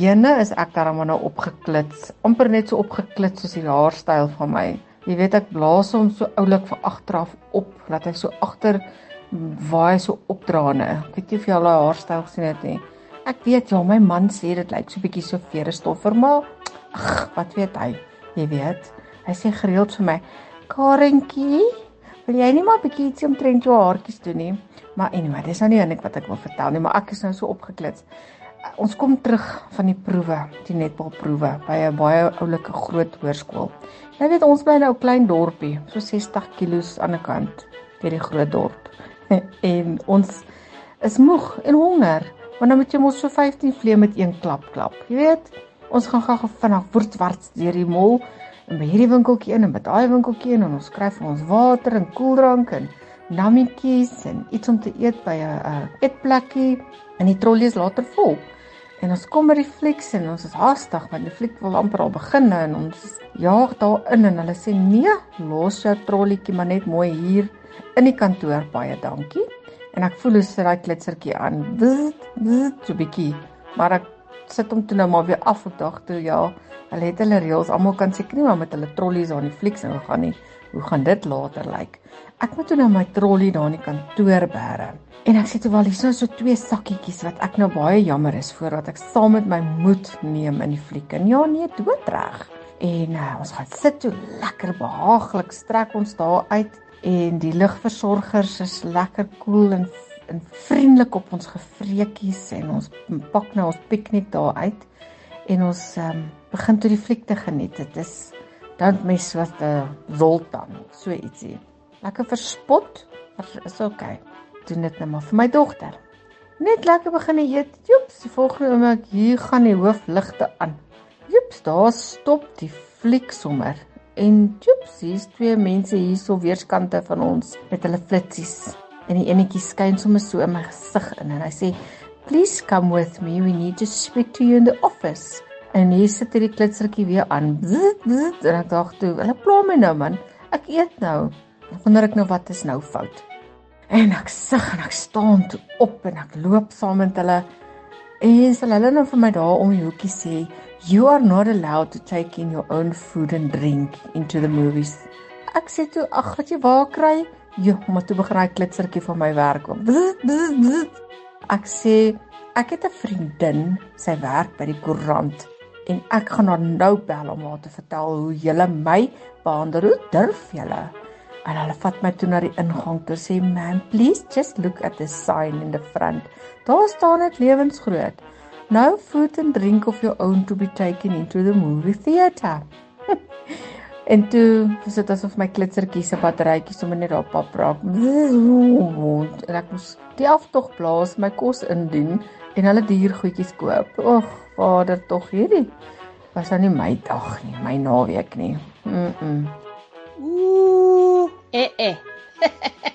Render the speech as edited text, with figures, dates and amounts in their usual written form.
bene is ek daarom nou opgeklits, amper net so opgeklits soos die haarstyl van my. Jy weet, ek blaas hom so oulik van agteraf op, dat hy so agter waai so opdraande. Ek weet nie of jy al die haarstyl gesien het nie. Ek weet, ja, my man sê dit lyk so bietjie so verestoffer, maar ag, wat weet hy? Jy weet, hy sê gereeld vir my, Karentjie, wil jy nie maar bietjie ietsie omtrent jou haartjies doen nie? Maar anyway, dis nou nie eintlik wat ek wil vertel nie, maar ek is nou so opgeklits. Ons kom terug van die proewe, die netbalproewe, by 'n baie oulike groot hoërskool. Jy weet, ons bly nou 'n klein dorpie, so 60 kilos aan die kant, deur die groot dorp. En ons is moeg en honger, want dan moet jy mos so 15 vleie met een klap. Jy weet, ons gaan gou vinnig woordwarts deur die mall, en by hierdie winkeltjie in, en by daai winkeltjie in, en ons kry vir ons water, en koeldrank, en nammetjies, en iets om te eet by 'n eetplekkie, en die trollie is later vol. En ons kom by die flieks, en ons is haastig, want die fliek wil amper al begin, en ons jaag daarin, en hulle sê, nee, los jou trollietjie maar net mooi hier, in die kantoor, baie dankie. En ek voel hoe sit daai klitsertjie aan, so bietjie, maar ek sit hom toe nou maar weer af op dag toe, ja, hulle het hulle reëls, almal kan seker nie maar met hulle trollies aan die flieks en gaan nie, hoe gaan dit later lyk? Ek moet toe nou my trollie daar in die kantoor bære, en ek sê toe wel, hier is nou so 2 sakkietjies, wat ek nou baie jammer is, voordat ek saam met my moed neem in die fliek, en ja nee, doodreg, en ons gaan sit toe, lekker behaaglik, strek ons daar uit, en die ligversorgers is lekker koel en vriendelik op ons gevreekies, en ons pak nou ons piknik daar uit, en ons begin toe die fliek te geniet. Dit is Don't Mess With The Zoltan, so ietsie. Lekker verspot, maar is okay. Doen dit nou maar vir my dogter. Net lekker begin eet, joeps, die volgende oomblik, hier gaan die hoofligte aan. Joeps, daar stop die fliek sommer. En joeps, hier is 2 mense hier so weerskante van ons, met hulle flitsies. En die enetjie skyn sommer so in my gesig in, en hy sê, please come with me, we need to speak to you in the office. En hier sit die klitsertjie weer aan, bzz, en ek dacht toe, hulle pla my nou man, ek eet nou, en wonder ek nou wat is nou fout. En ek sug en ek staan toe op, en ek loop saam met hulle, en sal hulle nou vir my daar om die hoekie sê, you are not allowed to take in your own food and drink into the movies. Ek sê toe, ag, wat jy waar kry? Jo, maar toe begin hy klitsertjie van my werk op. Ek sê, ek het 'n vriendin, sy werk by die koerant, en ek gaan haar nou bel om haar te vertel hoe julle my behandel, hoe durf julle? En hulle vat my toe na die ingang toe, sê, ma'am, please just look at the sign in the front. Daar staan dit lewensgroot. No food and drink of your own to be taken into the movie theater. En toe was dit asof my klitsertjie se batterytjie sommer net daar pap raak. En ek moes die aftog blaas, my kos indien en hulle diergoedjies koop. Och, vader, tog hierdie was nou nie my dag nie, my naweek nie. Ooh,